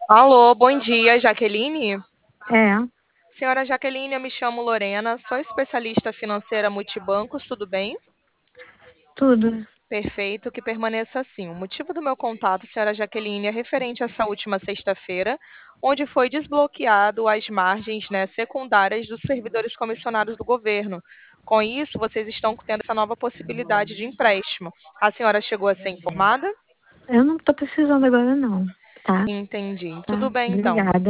Alô, bom dia, Jaqueline. É, Senhora Jaqueline, eu me chamo Lorena, sou especialista financeira multibancos, tudo bem? tudo. Perfeito, que permaneça assim. O motivo do meu contato, senhora Jaqueline, é referente a essa última sexta-feira, onde foi desbloqueado as margens, né, secundárias dos servidores comissionados do governo. Com isso, vocês estão tendo essa nova possibilidade de empréstimo. A senhora chegou a ser informada? Eu não tô precisando agora, não. Tá? Entendi. Tá? Tudo bem, então. Obrigada.